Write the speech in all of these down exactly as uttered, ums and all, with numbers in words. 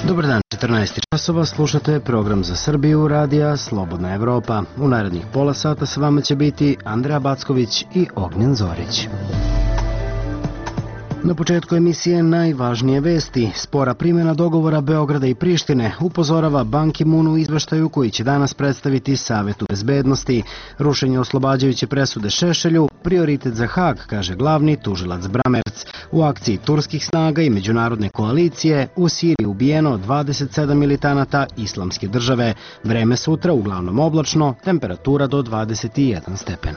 Dobar dan, četrnaest časova, slušate program za Srbiju, radija Slobodna Evropa. U narednih pola sata sa vama će biti Andreja Backović i Ognjen Zorić. Na početku emisije najvažnije vesti. Spora primjena dogovora Beograda i Prištine upozorava Ban Ki-moon u izveštaju koji će danas predstaviti Savetu bezbednosti. Rušenje oslobađajuće presude Šešelju, prioritet za Hag, kaže glavni tužilac Bramerc. U akciji turskih snaga i međunarodne koalicije u Siriji ubijeno dvadeset sedam militanata Islamske države. Vreme sutra uglavnom oblačno, temperatura do dvadeset jedan stepen.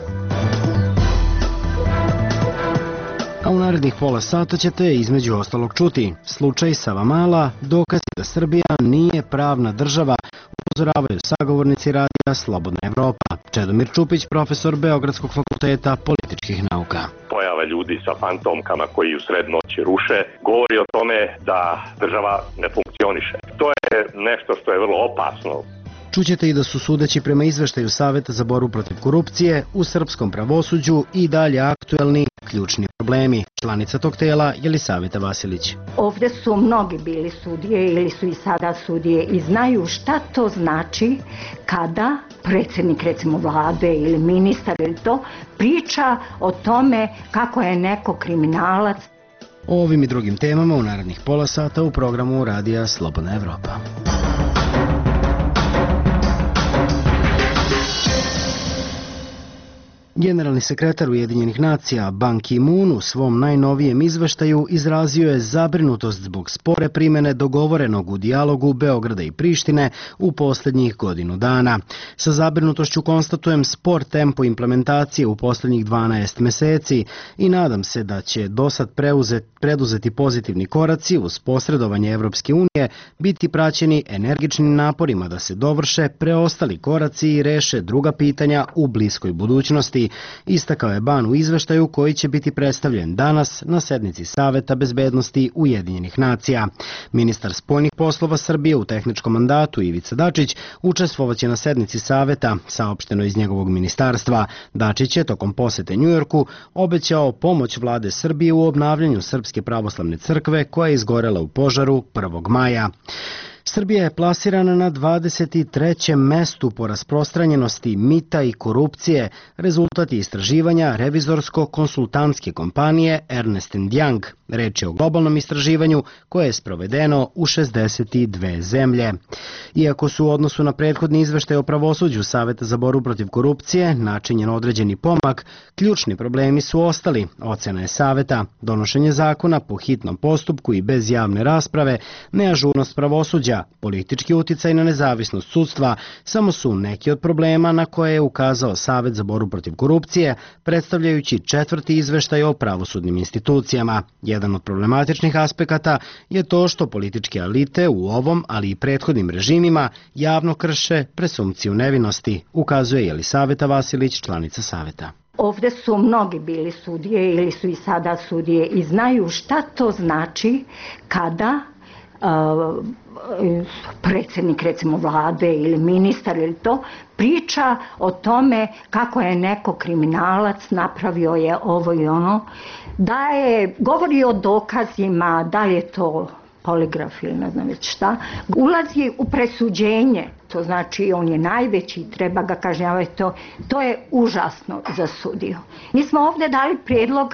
A u narednih pola sata ćete između ostalog čuti slučaj Savamala, dokaz da Srbija nije pravna država, upozoravaju sagovornici radija Slobodna Evropa. Čedomir Čupić, profesor Beogradskog fakulteta političkih nauka. Pojava ljudi sa fantomkama koji u sred noći ruše govori o tome da država ne funkcioniše. To je nešto što je vrlo opasno. Čućete i da su sudeći prema izveštaju Saveta za borbu protiv korupcije u srpskom pravosuđu i dalje aktuelni ključni problemi. Članica tog tela Jelisaveta Vasilić. Ovde su mnogi bili sudije ili su i sada sudije i znaju šta to znači kada predsjednik recimo vlade ili ministar ili to priča o tome kako je neko kriminalac. O ovim i drugim temama u narednih pola sata u programu radija Slobodna Evropa. Generalni sekretar Ujedinjenih nacija Ban Ki-moon u svom najnovijem izveštaju izrazio je zabrinutost zbog spore primjene dogovorenog u dijalogu Beograda i Prištine u posljednjih godinu dana. Sa zabrinutošću konstatujem spor tempo implementacije u posljednjih dvanaest meseci i nadam se da će dosad preduzeti pozitivni koraci uz posredovanje Evropske unije biti praćeni energičnim naporima da se dovrše preostali koraci i reše druga pitanja u bliskoj budućnosti. Istakao je Ban u izveštaju koji će biti predstavljen danas na sednici Saveta bezbednosti Ujedinjenih nacija. Ministar spoljnih poslova Srbije u tehničkom mandatu Ivica Dačić učestvovaće na sednici Saveta, saopšteno iz njegovog ministarstva. Dačić je tokom posete Njujorku obećao pomoć vlade Srbije u obnavljanju Srpske pravoslavne crkve koja je izgorela u požaru prvog maja. Srbija je plasirana na dvadeset trećem mestu po rasprostranjenosti mita i korupcije, rezultat je istraživanja revizorsko-konsultantske kompanije Ernst and Young. Reč je o globalnom istraživanju koje je sprovedeno u šezdeset dve zemlje. Iako su u odnosu na prethodni izveštaj o pravosuđu Saveta za borbu protiv korupcije načinjen određeni pomak, ključni problemi su ostali, ocena je Saveta, donošenje zakona po hitnom postupku i bez javne rasprave, neažurnost pravosuđa, politički uticaj na nezavisnost sudstva samo su neki od problema na koje je ukazao Savet za borbu protiv korupcije, predstavljajući četvrti izveštaj o pravosudnim institucijama. Jedan od problematičnih aspekata je to što političke elite u ovom, ali i prethodnim režimima javno krše presumpciju nevinosti, ukazuje Jelisaveta Vasilić, članica Saveta. Ovde su mnogi bili sudije ili su i sada sudije i znaju šta to znači kada Uh, predsjednik recimo vlade ili ministar ili to priča o tome kako je neko kriminalac, napravio je ovo i ono, da je, govori o dokazima, da li je to poligraf ili ne znam već šta, ulazi u presuđenje, to znači on je najveći, treba ga kažnjavati, to, to je užasno za sudiju. Mi smo ovdje dali prijedlog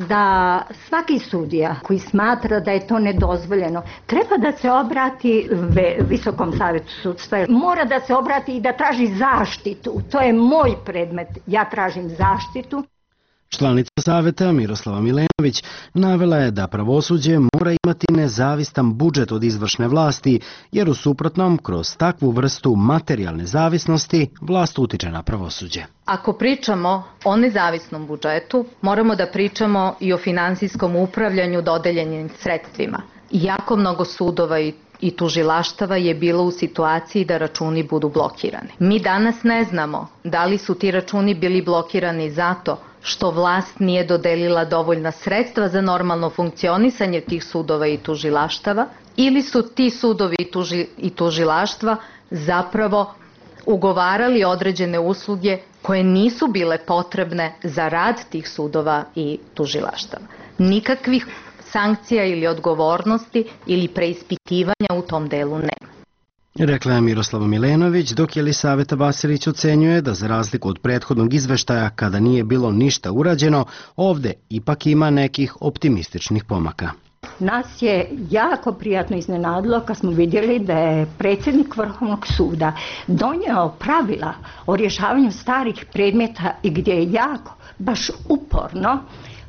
da svaki sudija koji smatra da je to nedozvoljeno treba da se obrati Visokom savetu sudstva, mora da se obrati i da traži zaštitu. To je moj predmet, ja tražim zaštitu. Članica Saveta Miroslava Milenović navela je da pravosuđe mora imati nezavistan budžet od izvršne vlasti, jer u suprotnom, kroz takvu vrstu materijalne zavisnosti, vlast utiče na pravosuđe. Ako pričamo o nezavisnom budžetu, moramo da pričamo i o finansijskom upravljanju dodeljenim sredstvima. Jako mnogo sudova i i tužilaštava je bilo u situaciji da računi budu blokirani. Mi danas ne znamo da li su ti računi bili blokirani zato što vlast nije dodelila dovoljna sredstva za normalno funkcionisanje tih sudova i tužilaštava, ili su ti sudovi i, tuži, i tužilaštva zapravo ugovarali određene usluge koje nisu bile potrebne za rad tih sudova i tužilaštava. Nikakvih sankcija ili odgovornosti ili preispitivanja u tom delu nema. Rekla je Miroslava Milenović, dok Jelisaveta Vasilić ocenjuje da za razliku od prethodnog izveštaja, kada nije bilo ništa urađeno, ovde ipak ima nekih optimističnih pomaka. Nas je jako prijatno iznenadilo kad smo vidjeli da je predsjednik Vrhovnog suda donio pravila o rješavanju starih predmeta i gdje je jako, baš uporno,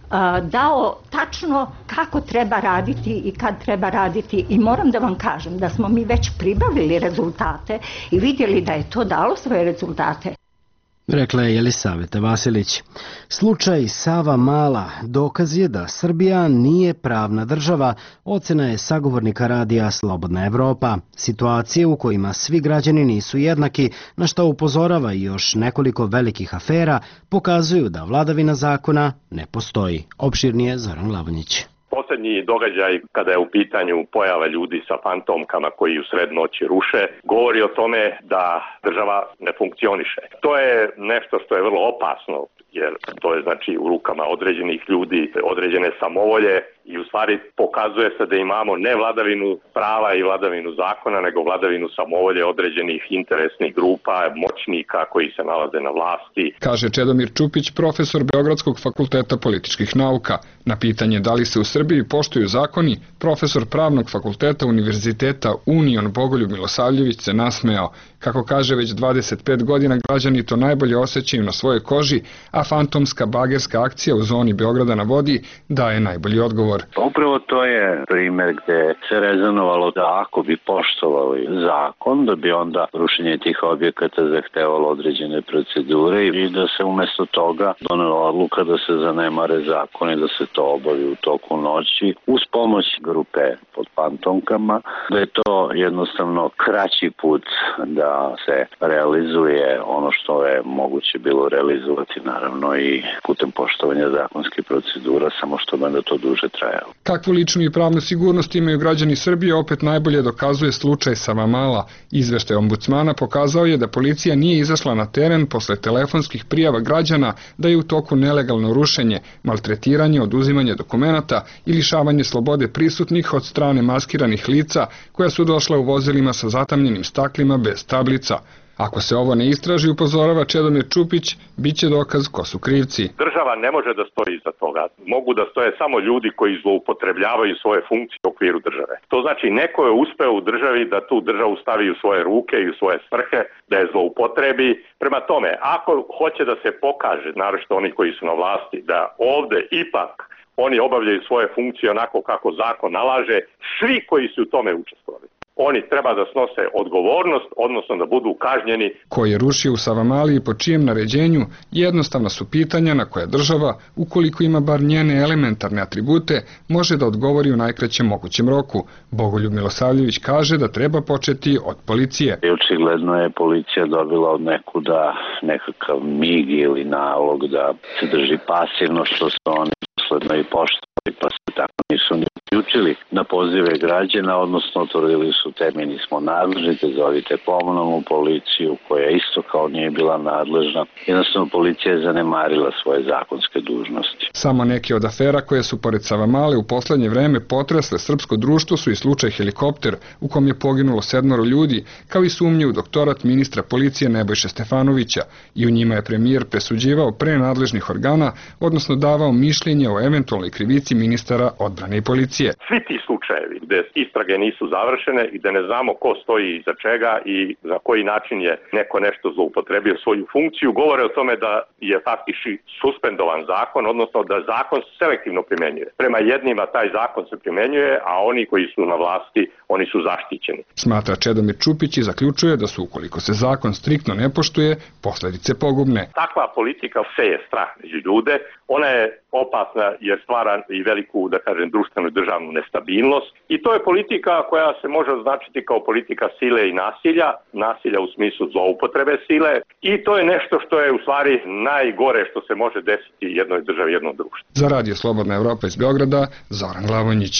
dao tačno kako treba raditi i kad treba raditi i moram da vam kažem da smo mi već pribavili rezultate i vidjeli da je to dalo svoje rezultate. Rekla je Jelisaveta Vasilić. Slučaj Savamala dokaz je da Srbija nije pravna država, ocena je sagovornika radija Slobodna Evropa. Situacije u kojima svi građani nisu jednaki, na što upozorava i još nekoliko velikih afera, pokazuju da vladavina zakona ne postoji. Opširnije Zoran Lavonjić. Poslednji događaj kada je u pitanju pojava ljudi sa fantomkama koji u sred noći ruše, govori o tome da država ne funkcioniše. To je nešto što je vrlo opasno, jer to je znači u rukama određenih ljudi, određene samovolje i u stvari pokazuje se da imamo ne vladavinu prava i vladavinu zakona, nego vladavinu samovolje određenih interesnih grupa, moćnika koji se nalaze na vlasti. Kaže Čedomir Čupić, profesor Beogradskog fakulteta političkih nauka. Na pitanje da li se u Srbiji poštuju zakoni, profesor Pravnog fakulteta Univerziteta Union Bogoljub Milosavljević se nasmejao. Kako kaže, već dvadeset pet godina građani to najbolje osjećaju na svojoj koži, a fantomska bagerska akcija u zoni Beograda na vodi daje najbolji odgovor. Upravo to je primer gde se rezonovalo da ako bi poštovali zakon, da bi onda rušenje tih objekata zahtevalo određene procedure i da se umesto toga donela odluka da se zanemare zakon i da se to obavi u toku noći uz pomoć grupe pod fantomkama, da je to jednostavno kraći put da se realizuje ono što je moguće bilo realizovati, naravno i putem poštovanja zakonskih procedura, samo što bi da to duže trajalo. Kakvu ličnu i pravnu sigurnost imaju građani Srbije opet najbolje dokazuje slučaj Savamala. Izveštaj ombudsmana pokazao je da policija nije izašla na teren posle telefonskih prijava građana da je u toku nelegalno rušenje, maltretiranje, oduzimanje dokumenata i lišavanje slobode prisutnih od strane maskiranih lica koja su došla u vozilima sa zatamljenim staklima bez tablica. Ako se ovo ne istraži, upozorava Čedomir Čupić, bit će dokaz ko su krivci. Država ne može da stoji iza toga. Mogu da stoje samo ljudi koji zloupotrebljavaju svoje funkcije u okviru države. To znači neko je uspeo u državi da tu državu stavi u svoje ruke i u svoje svrhe, da je zloupotrebi. Prema tome, ako hoće da se pokaže, naročito oni koji su na vlasti, da ovde ipak oni obavljaju svoje funkcije onako kako zakon nalaže, svi koji su u tome učestvovali, oni treba da snose odgovornost, odnosno da budu kažnjeni. Ko je rušio u Savamali i po čijem naređenju, jednostavna su pitanja na koje država, ukoliko ima bar njene elementarne atribute, može da odgovori u najkraćem mogućem roku. Bogoljub Milosavljević kaže da treba početi od policije. I očigledno je policija dobila od nekuda nekakav mig ili nalog da se drži pasivno, što su oni dosledno i poštovali, pa se tako nisu ni uključili na pozive građana, odnosno tvrdili su te mi nismo nadležni, te zovite komunalnu policiju koja isto kao nije bila nadležna. Jednostavno policija je zanemarila svoje zakonske dužnosti. Samo neke od afera koje su pored Savamale u poslednje vreme potresle srpsko društvo su i slučaj helikopter u kom je poginulo sedmoro ljudi, kao i sumnje u doktorat ministra policije Nebojše Stefanovića, i u njima je premijer presuđivao pre nadležnih organa, odnosno davao mišljenje o eventualnoj krivici ministara odbrane i policije. Svi ti slučajevi gde istrage nisu završene i da ne znamo ko stoji iza čega i za koji način je neko nešto zloupotrebio svoju funkciju, govore o tome da je faktički suspendovan zakon, odnosno da zakon selektivno primenjuje. Prema jednima taj zakon se primenjuje, a oni koji su na vlasti, oni su zaštićeni. Smatra Čedomir Čupić i zaključuje da su, ukoliko se zakon striktno ne poštuje, posledice pogubne. Takva politika seje strah među ljude, ona je opasna jer stvara i veliku, da kažem, društvenu i državnu nestabilnost i to je politika koja se može označiti kao politika sile i nasilja, nasilja u smislu zloupotrebe sile i to je nešto što je u stvari najgore što se može desiti jednoj državi, jednom društvu. Za Radio Slobodna Evropa iz Beograda, Zoran Lavonjić.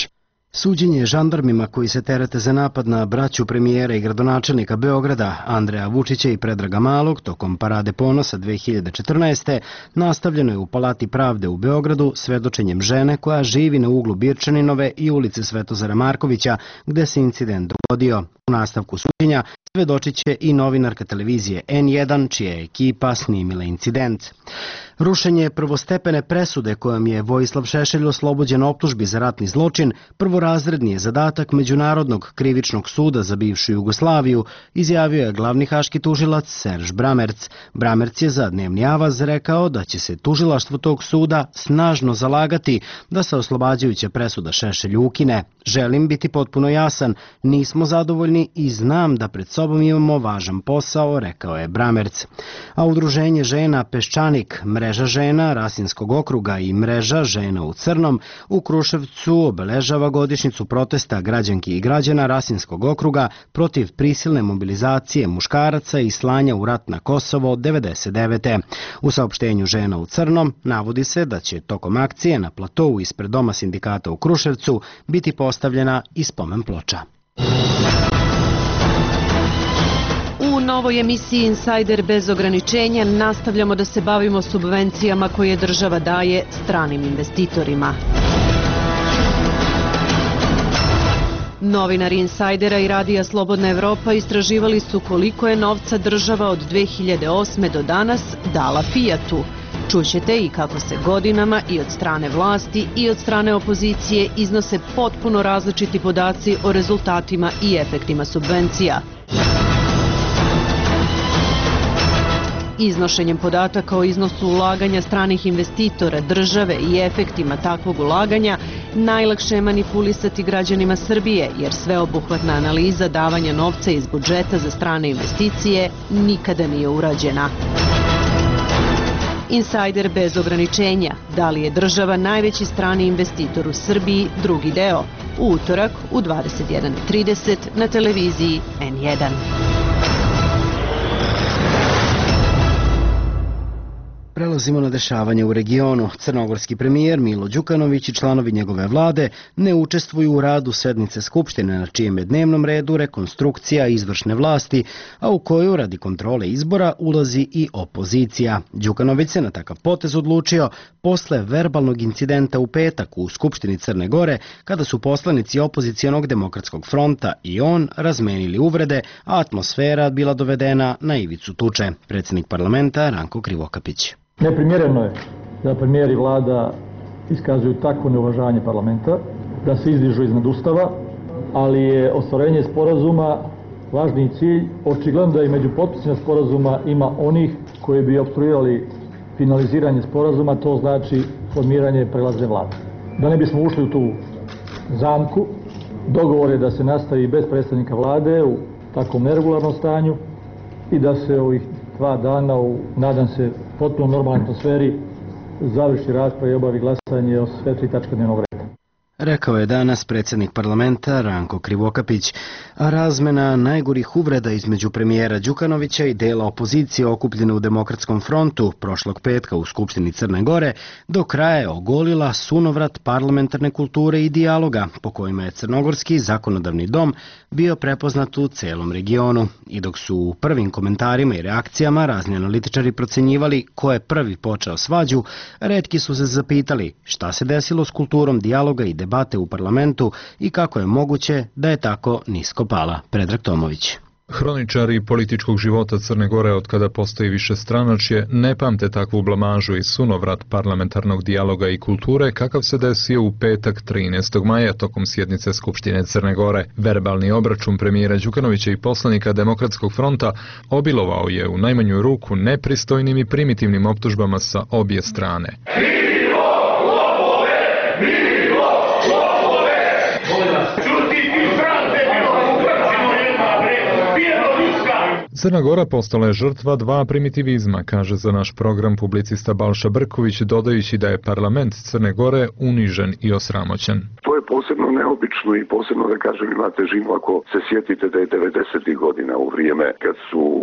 Suđenje žandarmima koji se terete za napad na braću premijera i gradonačelnika Beograda, Andreja Vučića i Predraga Malog, tokom Parade ponosa dve hiljade četrnaeste. nastavljeno je u Palati pravde u Beogradu svedočenjem žene koja živi na uglu Birčaninove i ulice Svetozara Markovića, gde se incident dogodio. U nastavku suđenja svedočit će i novinarka televizije en jedan, čija je ekipa snimila incident. Rušenje prvostepene presude kojom je Vojislav Šešelj oslobođen optužbi za ratni zločin prvorazredni je zadatak Međunarodnog krivičnog suda za bivšu Jugoslaviju, izjavio je glavni haški tužilac Serž Bramerc. Bramerc je za Dnevni avaz rekao da će se tužilaštvo tog suda snažno zalagati da se oslobađajuća presuda Šešelju ukine. Želim biti potpuno jasan, nismo zadovoljni i znam da pred sobom imamo važan posao, rekao je Bramerc. A udruženje žena Peščanik, Mreža žena Rasinskog okruga i Mreža žena u crnom u Kruševcu obeležava godišnjicu protesta građanki i građana Rasinskog okruga protiv prisilne mobilizacije muškaraca i slanja u rat na Kosovo devedeset devete. U saopštenju Žena u crnom navodi se da će tokom akcije na platovu ispred Doma sindikata u Kruševcu biti postavljena i spomen ploča. U novoj emisiji Insider bez ograničenja nastavljamo da se bavimo subvencijama koje država daje stranim investitorima. Novinari Insajdera i Radija Slobodna Evropa istraživali su koliko je novca država od dve hiljade osme do danas dala Fijatu. Čućete i kako se godinama i od strane vlasti i od strane opozicije iznose potpuno različiti podaci o rezultatima i efektima subvencija. Iznošenjem podataka o iznosu ulaganja stranih investitora, države i efektima takvog ulaganja najlakše je manipulisati građanima Srbije, jer sveobuhvatna analiza davanja novca iz budžeta za strane investicije nikada nije urađena. Insajder bez ograničenja. Da li je država najveći strani investitor u Srbiji? Drugi deo. U utorak u dvadeset jedan i trideset na televiziji en jedan. Prelazimo na dešavanje u regionu. Crnogorski premijer Milo Đukanović i članovi njegove vlade ne učestvuju u radu sednice Skupštine na čijem je dnevnom redu rekonstrukcija izvršne vlasti, a u koju radi kontrole izbora ulazi i opozicija. Đukanović se na takav potez odlučio posle verbalnog incidenta u petak u Skupštini Crne Gore, kada su poslanici opozicionog demokratskog fronta i on razmenili uvrede, a atmosfera bila dovedena na ivicu tuče. Predsjednik parlamenta Ranko Krivokapić. Neprimjereno je da premijer i vlada iskazuju takvo neuvažanje parlamenta, da se izdižu iznad Ustava, ali je ostvarenje sporazuma važniji cilj. Očigledno da i među potpisima sporazuma ima onih koji bi opstruirali finaliziranje sporazuma, to znači formiranje prelazne vlade. Da ne bismo ušli u tu zamku, dogovor je da se nastavi bez predstavnika vlade u takvom neregularnom stanju i da se ovih dva dana u, nadam se, potpuno normalnoj atmosferi završi rasprava i obavi glasanje o sve tri tačke dnevnog reda. Rekao je danas predsjednik parlamenta Ranko Krivokapić, a razmena najgorih uvreda između premijera Đukanovića i dela opozicije okupljene u Demokratskom frontu prošlog petka u Skupštini Crne Gore do kraja je ogolila sunovrat parlamentarne kulture i dijaloga po kojima je Crnogorski zakonodavni dom bio prepoznat u celom regionu. I dok su u prvim komentarima i reakcijama razni analitičari procenjivali ko je prvi počeo svađu, retki su se zapitali šta se desilo s kulturom dijaloga i debate u parlamentu i kako je moguće da je tako nisko pala. Predrag Tomović. Hroničari političkog života Crne Gore od kada postoji višestranačje ne pamte takvu blamažu i sunovrat parlamentarnog dijaloga i kulture kakav se desio u petak trinaestog maja tokom sjednice Skupštine Crne Gore. Verbalni obračun premijera Đukanovića i poslanika Demokratskog fronta obilovao je u najmanju ruku nepristojnim i primitivnim optužbama sa obje strane. Crna Gora postala je žrtva dva primitivizma, kaže za naš program publicista Balša Brković, dodajući da je parlament Crne Gore unižen i osramoćen. To je posebno neobično i posebno, da kažem, ima težinu ako se sjetite da je devedesetih godina u vrijeme kad su ovi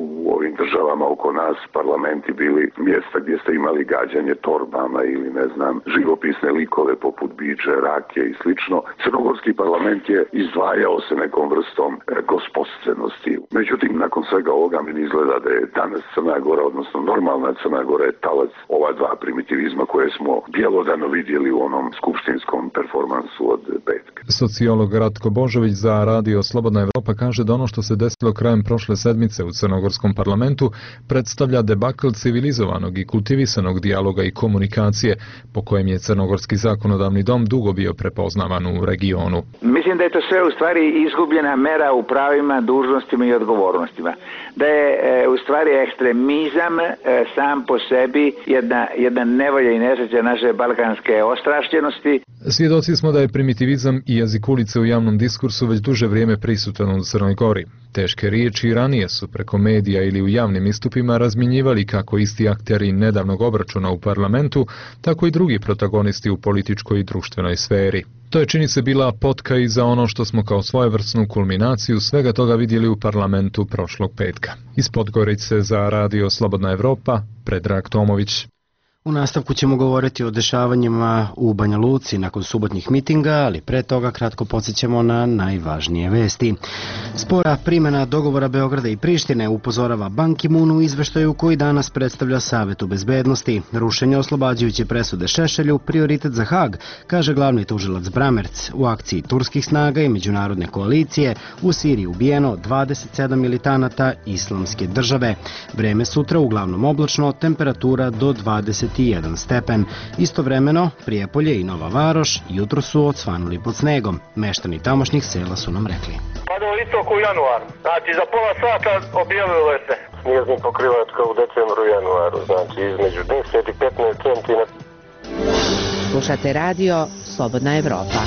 ostalim državama oko nas parlamenti bili mjesta gdje ste imali gađanje torbama ili ne znam, živopisne likove poput biđe, rake i slično. Crnogorski parlament je izdvajao se nekom vrstom e, gospodstvenosti. Međutim, nakon svega ovoga mi izgleda da je danas Crna Gora, odnosno normalna Crna Gora je talac ova dva primitivizma koje smo bjelodano vidjeli u onom skupštinskom performansu od petka. Sociolog Ratko Božović za Radio Slobodna Evropa kaže da ono što se desilo krajem prošle sedmice u crnogorskom parlamentu predstavlja debakl civilizovanog i kultivisanog dijaloga i komunikacije po kojem je crnogorski zakonodavni dom dugo bio prepoznavan u regionu. Mislim da je to sve u stvari izgubljena mera u pravima, dužnostima i odgovornostima. Da je e, u stvari ekstremizam e, sam po sebi jedna, jedna nevolja i nesreća naše balkanske ostrašćenosti. Svjedoci smo da je primitivizam i jezik ulice u javnom diskursu već duže vrijeme prisutan u Crnoj Gori. Teške riječi ranije su preko medija ili u javnim istupima razmjenjivali kako isti akteri nedavnog obračuna u parlamentu, tako i drugi protagonisti u političkoj i društvenoj sferi. To je, čini se, bila potka i za ono što smo kao svojevrsnu kulminaciju svega toga vidjeli u parlamentu prošlog petka. Iz Podgorice za Radio Slobodna Evropa, Predrag Tomović. U nastavku ćemo govoriti o dešavanjima u Banja Luci nakon subotnjih mitinga, ali pre toga kratko podsjećamo na najvažnije vesti. Spora primjena dogovora Beograda i Prištine upozorava Ban Ki-moon u izveštaju koji danas predstavlja Savetu bezbednosti. Rušenje oslobađajuće presude Šešelju prioritet za Hag, kaže glavni tužilac Bramerc. U akciji turskih snaga i međunarodne koalicije u Siriji ubijeno dvadeset sedam militanata Islamske države. Vreme sutra uglavnom oblačno, temperatura do dvadeset jedan stepen. Istovremeno, Prijepolje i Nova Varoš jutro su odsvanuli pod snegom. Meštani tamošnjih sela su nam rekli. Padao istok u januar. Znači, za pola sata objavilo se. Snijeznik pokrivač kao u decembru i januaru. Znači, između deset i petnaest centimetara. Slušate radio Slobodna Evropa.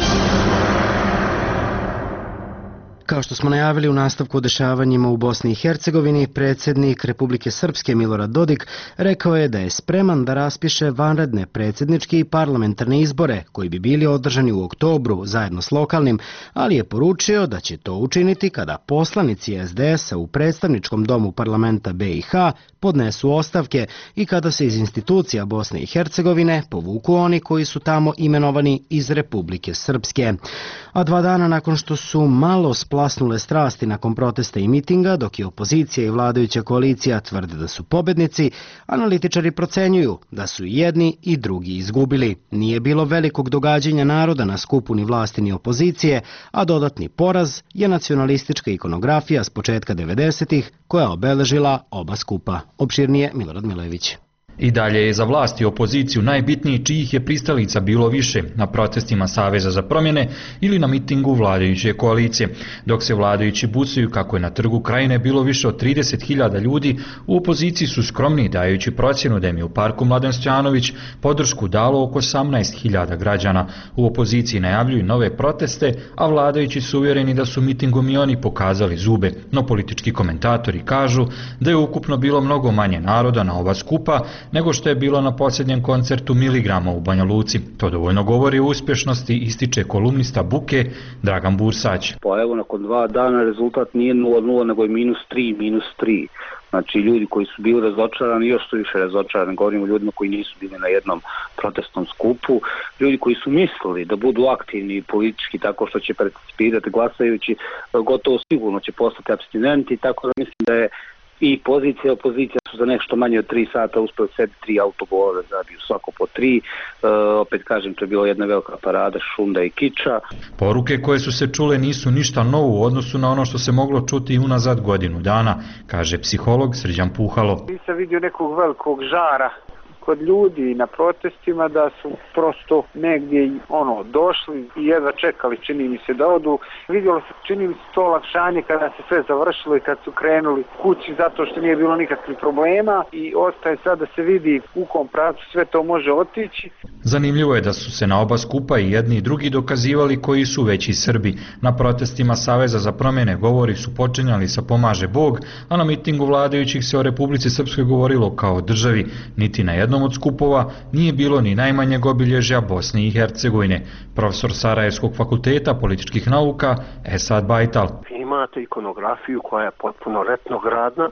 Kao što smo najavili u nastavku o dešavanjima u Bosni i Hercegovini, predsjednik Republike Srpske Milorad Dodik rekao je da je spreman da raspiše vanredne predsjedničke i parlamentarne izbore koji bi bili održani u oktobru zajedno s lokalnim, ali je poručio da će to učiniti kada poslanici es de es a u predstavničkom domu parlamenta be i ha podnesu ostavke i kada se iz institucija Bosne i Hercegovine povuku oni koji su tamo imenovani iz Republike Srpske. A dva dana nakon što su malo splasnule strasti nakon protesta i mitinga, dok je opozicija i vladajuća koalicija tvrde da su pobednici, analitičari procenjuju da su i jedni i drugi izgubili. Nije bilo velikog događanja naroda na skupu ni vlasti ni opozicije, a dodatni poraz je nacionalistička ikonografija s početka devedesetih koja je obeležila oba skupa. Opširnije Milorad Milojević. I dalje je za vlast i opoziciju najbitniji čijih je pristalica bilo više na protestima Saveza za promjene ili na mitingu vladajuće koalicije. Dok se vladajući bucaju kako je na trgu Krajine bilo više od trideset hiljada ljudi, u opoziciji su skromni dajući procjenu da im je u parku Mladen Stojanović podršku dalo oko osamnaest hiljada građana. U opoziciji najavljuju nove proteste, a vladajući su uvjereni da su mitingom i oni pokazali zube. No politički komentatori kažu da je ukupno bilo mnogo manje naroda na oba skupa nego što je bilo na posljednjem koncertu Miligrama u Banja Luci. To dovoljno govori o uspješnosti, ističe kolumnista Buke Dragan Bursać. Pa evo, nakon dva dana rezultat nije nula nula, nego je minus tri, minus tri. Znači, ljudi koji su bili razočarani, još su više razočarani, govorimo o ljudima koji nisu bili na jednom protestnom skupu, ljudi koji su mislili da budu aktivni politički tako što će participirati glasajući, gotovo sigurno će postati apstinenti, tako da mislim da je i pozicija i opozicija su za nešto manje od tri sata uspeli sebi tri autogole, zabiju svako po tri. E, opet kažem, to je bila jedna velika parada šunda i kiča. Poruke koje su se čule nisu ništa novo u odnosu na ono što se moglo čuti i unazad godinu dana, kaže psiholog Srđan Puhalo. Nisam vidio nekog velikog žara kod ljudi na protestima, da su prosto negdje ono došli i jedva čekali, čini mi se da odu. Vidjelo se, čini mi se to olakšanje kada se sve završilo i kad su krenuli kući zato što nije bilo nikakvih problema i ostaje sad da se vidi u kom pravcu sve to može otići. Zanimljivo je da su se na oba skupa i jedni i drugi dokazivali koji su veći Srbi. Na protestima Saveza za promjene govori su počinjali sa Pomaže Bog, a na mitingu vladajućih se o Republici Srpskoj govorilo kao o državi. Niti na jednom od skupova nije bilo ni najmanjeg obilježja Bosne i Hercegovine. Profesor Sarajevskog fakulteta političkih nauka Esad Bajtal. Imate ikonografiju koja je potpuno retrogradna,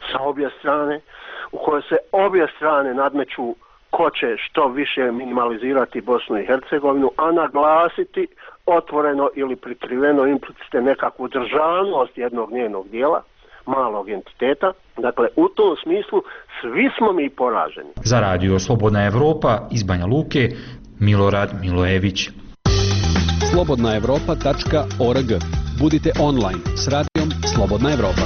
sa obje strane, u kojoj se obje strane nadmeću ko će što više minimalizirati Bosnu i Hercegovinu, a naglasiti otvoreno ili prikriveno implicite nekakvu državnost jednog njenog dijela, malog entiteta. Dakle, u tom smislu svi smo mi poraženi. Za radio Slobodna Evropa iz Banja Luke, Milorad Milojević. slobodna evropa tačka org. Budite online s radijom Slobodna Evropa.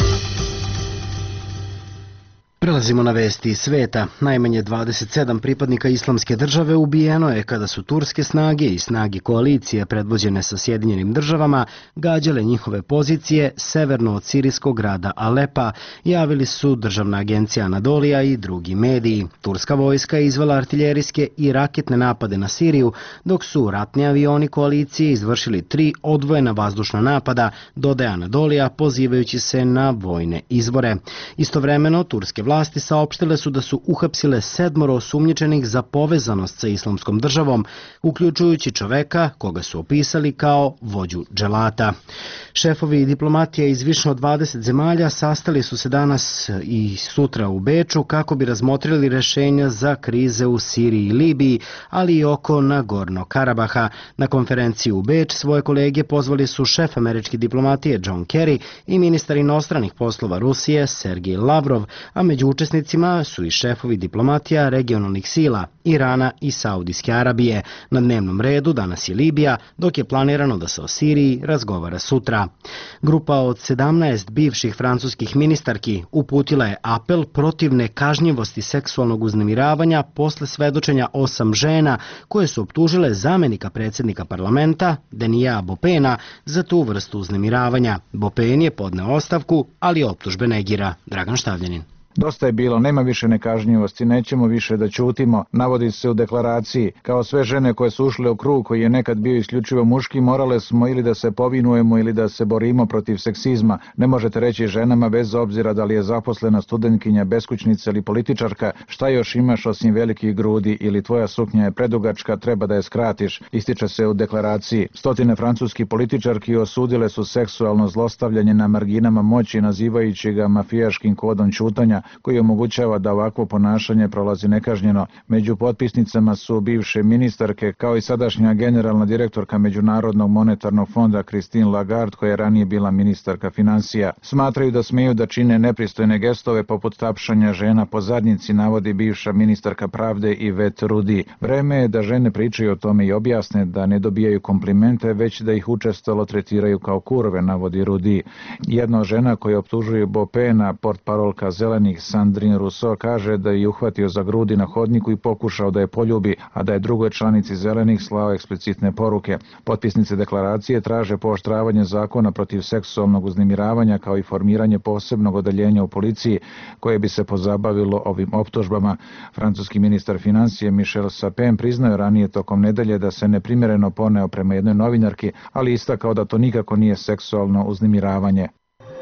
Prelazimo na vesti iz sveta. Najmanje dvadeset sedam pripadnika Islamske države ubijeno je kada su turske snage i snage koalicije predvođene sa Sjedinjenim državama gađale njihove pozicije severno od sirijskog grada Alepa, javili su Državna agencija Anadolija i drugi mediji. Turska vojska je izvela artiljerijske i raketne napade na Siriju, dok su ratni avioni koalicije izvršili tri odvojena vazdušna napada, dodaje Anadolija, pozivajući se na vojne izbore. Istovremeno, turske vlasti saopštile su da su uhapsile sedmoro osumnjičenih za povezanost sa Islamskom državom, uključujući čoveka koga su opisali kao vođu dželata. Šefovi diplomatije iz više od dvadeset zemalja sastali su se danas i sutra u Beču kako bi razmotrili rešenja za krize u Siriji i Libiji, ali i oko Nagornog Karabaha. Na konferenciju u Beč svoje kolege pozvali su šef američke diplomatije John Kerry i ministar inostranih poslova Rusije Sergej Lavrov, a među učesnicima su i šefovi diplomatija regionalnih sila Irana i Saudijske Arabije. Na dnevnom redu danas je Libija, dok je planirano da se o Siriji razgovara sutra. Grupa od sedamnaest bivših francuskih ministarki uputila je apel protiv nekažnjivosti seksualnog uznemiravanja posle svedočenja osam žena koje su optužile zamenika predsjednika parlamenta Denija Bopena za tu vrstu uznemiravanja. Bopen je podneo ostavku, ali optužbe negira. Dragan Štavljanin. Dosta je bilo, nema više nekažnjivosti, nećemo više da ćutimo, navodi se u deklaraciji. Kao sve žene koje su ušle u krug koji je nekad bio isključivo muški, morale smo ili da se povinujemo ili da se borimo protiv seksizma. Ne možete reći ženama, bez obzira da li je zaposlena studentkinja, beskućnica ili političarka, šta još imaš osim velikih grudi ili tvoja suknja je predugačka, treba da je skratiš, ističe se u deklaraciji. Stotine francuskih političarki osudile su seksualno zlostavljanje na marginama moći, nazivajući ga mafijaškim kodom ćutanja, koji omogućava da ovakvo ponašanje prolazi nekažnjeno. Među potpisnicama su bivše ministarke, kao i sadašnja generalna direktorka Međunarodnog monetarnog fonda Christine Lagarde, koja je ranije bila ministarka financija. Smatraju da smeju da čine nepristojne gestove poput tapšanja žena po zadnjici, navodi bivša ministarka pravde Yvette Roudy. Vreme je da žene pričaju o tome i objasne da ne dobijaju komplimente, već da ih učestalo tretiraju kao kurve, navodi Roudy. Jedna žena koja optužuje Bopena, portparolka Zelenih Sandrine Rousseau, kaže da je uhvatio za grudi na hodniku i pokušao da je poljubi, a da je drugoj članici Zelenih slao eksplicitne poruke. Potpisnice deklaracije traže pooštravanje zakona protiv seksualnog uznemiravanja kao i formiranje posebnog odeljenja u policiji koje bi se pozabavilo ovim optužbama. Francuski ministar financije Michel Sapin priznao ranije tokom nedelje da se neprimjereno poneo prema jednoj novinarki, ali istakao da to nikako nije seksualno uznemiravanje.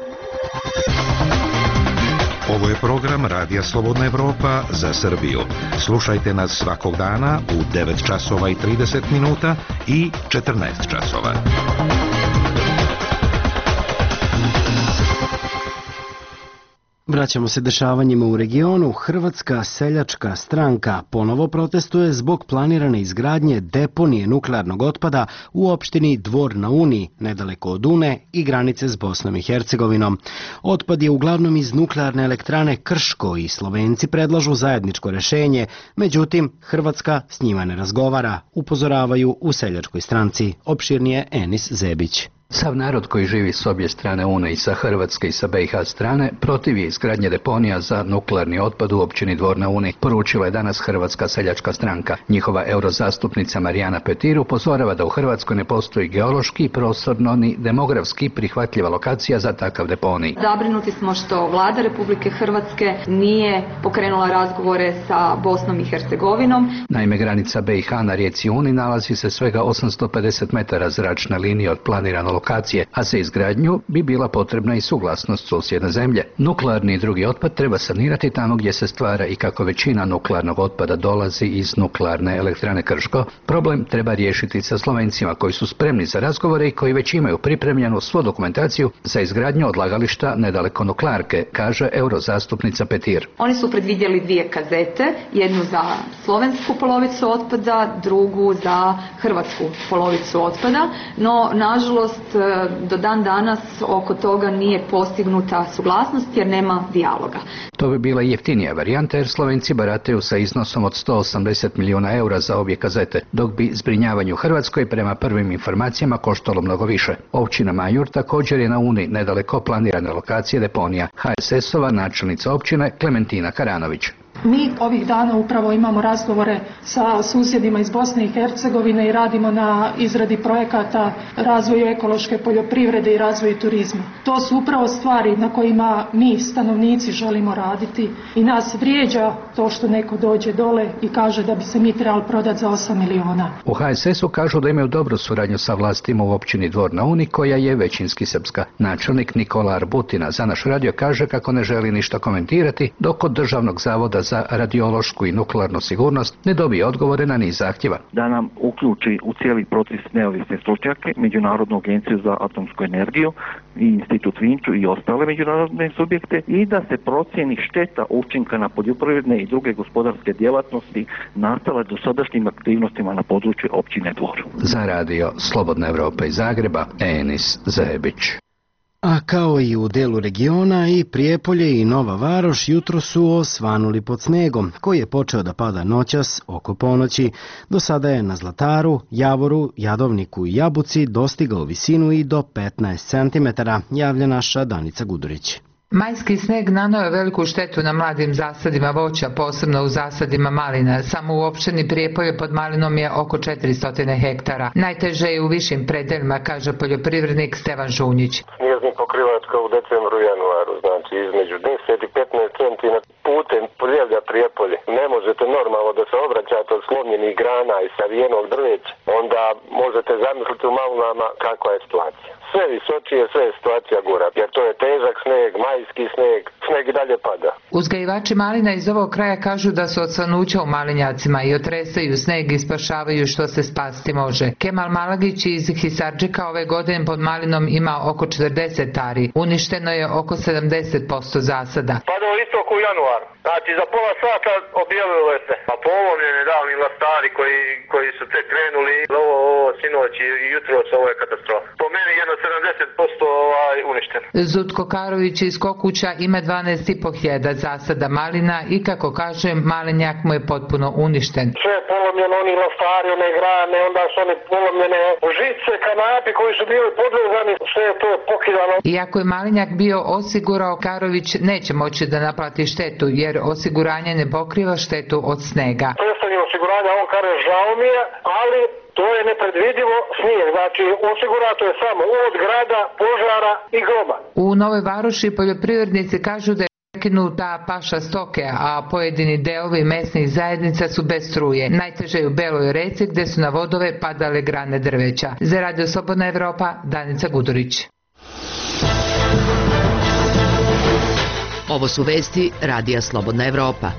Ovo je program Radija Slobodna Evropa za Srbiju. Slušajte nas svakog dana u devet časova i trideset minuta i četrnaest časova. Vraćamo se dešavanjima u regionu. Hrvatska seljačka stranka ponovo protestuje zbog planirane izgradnje deponije nuklearnog otpada u opštini Dvor na Uni, nedaleko od Une i granice s Bosnom i Hercegovinom. Otpad je uglavnom iz nuklearne elektrane Krško i Slovenci predlažu zajedničko rešenje, međutim Hrvatska s njima ne razgovara, upozoravaju u seljačkoj stranci. Opširnije Enis Zebić. Sav narod koji živi s obje strane Une i sa Hrvatske i sa B i H strane protiv je izgradnje deponija za nuklearni otpad u općini Dvor na Uni, poručila je danas Hrvatska seljačka stranka. Njihova eurozastupnica Marijana Petir upozorava da u Hrvatskoj ne postoji geološki, prostorno ni demografski prihvatljiva lokacija za takav deponij. Zabrinuti smo što vlada Republike Hrvatske nije pokrenula razgovore sa Bosnom i Hercegovinom. Naime, granica B i H na rijeci Uni nalazi se svega osamsto pedeset metara zračne linije od planiranog lokacije, a za izgradnju bi bila potrebna i suglasnost susjedne zemlje. Nuklearni i drugi otpad treba sanirati tamo gdje se stvara i kako većina nuklearnog otpada dolazi iz nuklearne elektrane Krško, problem treba riješiti sa Slovencima koji su spremni za razgovore i koji već imaju pripremljenu svu dokumentaciju za izgradnju odlagališta nedaleko nuklearke, kaže eurozastupnica Petir. Oni su predvidjeli dvije kazete, jednu za slovensku polovicu otpada, drugu za hrvatsku polovicu otpada, no nažalost do dan danas oko toga nije postignuta suglasnost jer nema dijaloga. To bi bila jeftinija varijanta jer Slovenci barataju sa iznosom od sto osamdeset milijuna eura za obje kazete, dok bi zbrinjavanje u Hrvatskoj prema prvim informacijama koštalo mnogo više. Općina Majur također je na Uni nedaleko planirane lokacije deponija. ha es es-ova načelnica općine Klementina Karanović. Mi ovih dana upravo imamo razgovore sa susjedima iz Bosne i Hercegovine i radimo na izradi projekata razvoju ekološke poljoprivrede i razvoju turizma. To su upravo stvari na kojima mi stanovnici želimo raditi i nas vrijeđa to što neko dođe dole i kaže da bi se mi trebali prodati za osam miliona. U ha es es-u kažu da imaju dobru suradnju sa vlastima u općini Dvor na Uni koja je većinski srpska. Načelnik Nikola Arbutina za naš radio kaže kako ne želi ništa komentirati dok od Državnog zavoda za radiološku i nuklearnu sigurnost ne dobije odgovore na niz zahtjeva. Da nam uključi u cijeli proces neovisne stručnjake, Međunarodnu agenciju za atomsku energiju i Institut Vinču i ostale međunarodne subjekte i da se procjeni šteta učinka na poljoprivredne i druge gospodarske djelatnosti nastale dosadašnjim aktivnostima na području općine Dvor. Za radio Slobodna Evropa iz Zagreba, Enis Zebić. A kao i u delu regiona, i Prijepolje i Nova Varoš jutro su osvanuli pod snegom, koji je počeo da pada noćas oko ponoći. Do sada je na Zlataru, Javoru, Jadovniku i Jabuci dostigao visinu i do petnaest centimetara, javlja naša Danica Gudurić. Majski sneg naneo je veliku štetu na mladim zasadima voća, posebno u zasadima malina. Samo u opštini Prijepolje pod Malinom je oko četiristo hektara. Najteže je u višim predelima, kaže poljoprivrednik Stevan Žunjić. Snježni pokrivač kao u decembru i januaru, znači između deset i petnaest centimetara putem Poljevlja Prijepolje. Ne možete normalno da se obraćate od slomljenih grana i savijenog drveća, onda možete zamisliti u Malinama kakva je situacija. Sve visočije, sve je situacija gora, jer to je težak sneg, majski sneg, sneg i dalje pada. Uzgajivači malina iz ovog kraja kažu da su od svanuća u malinjacima i otresaju sneg i spašavaju što se spasti može. Kemal Malagić iz Hisardžika ove godine pod Malinom ima oko četrdeset ari. Uništeno je oko sedamdeset posto zasada. Pada u istoku u januar. Znači za pola sata objavilo se. A polomljeni davni lastari koji, koji su tek krenuli. Ovo, ovo sinoć i jutros, ovo je katastrofa. Po meni jedno sedamdeset posto ovaj, uništeno. Zutko Karović iz Kokuća ima dvanaest i po hiljada zasada malina i kako kaže, malinjak mu je potpuno uništen. Sve je polomljeno, oni lastari, one grane, onda su oni polomljene žice, kanapi koji su bili podvezani, sve je to pokidano. Iako je malinjak bio osigurao, Karović neće moći da naplati štetu jer osiguranje ne pokriva štetu od snega. Predstavljeno osiguranja, on kaže žao mi je, ali to je nepredvidivo snijeg, znači osigurato je samo od grada, požara i groba. U Novoj Varoši poljoprivrednici kažu da je prekinuta paša stoke, a pojedini delovi mesnih zajednica su bez struje. Najteže je u Beloj Reci gdje su na vodove padale grane drveća. Za Radio Slobodna Evropa, Danica Gudurić. Ovo su vesti Radija Slobodna Evropa.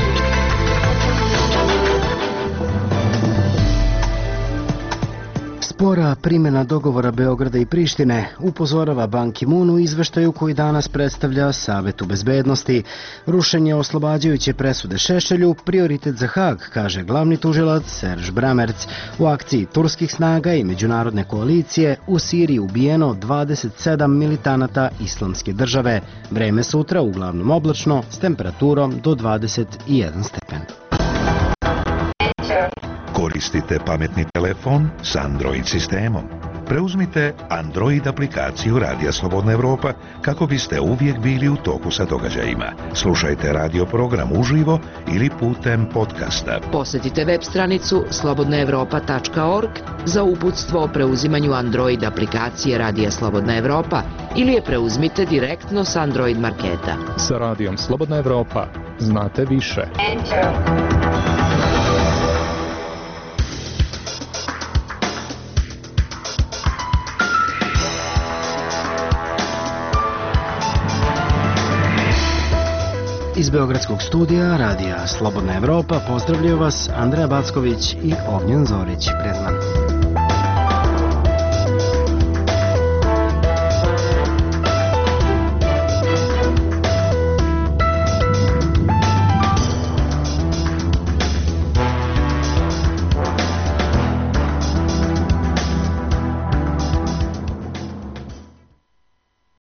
Spora primjena dogovora Beograda i Prištine upozorava Ban Ki-moon u izveštaju koji danas predstavlja Savetu bezbednosti. Rušenje oslobađajuće presude Šešelju prioritet za Hag, kaže glavni tužilac Serž Bramerc. U akciji turskih snaga i međunarodne koalicije u Siriji ubijeno dvadeset sedam militanata Islamske države. Vreme sutra uglavnom oblačno s temperaturom do dvadeset jedan stepen. Koristite pametni telefon s Android sistemom. Preuzmite Android aplikaciju Radija Slobodna Evropa kako biste uvijek bili u toku sa događajima. Slušajte radio program uživo ili putem podcasta. Posjetite web stranicu slobodna evropa tačka org za uputstvo o preuzimanju Android aplikacije Radija Slobodna Evropa ili je preuzmite direktno s Android marketa. Sa Radijom Slobodna Evropa znate više. Iz Beogradskog studija Radija Slobodna Evropa pozdravljaju vas Andreja Backović i Ognjen Zorić. Prijatno.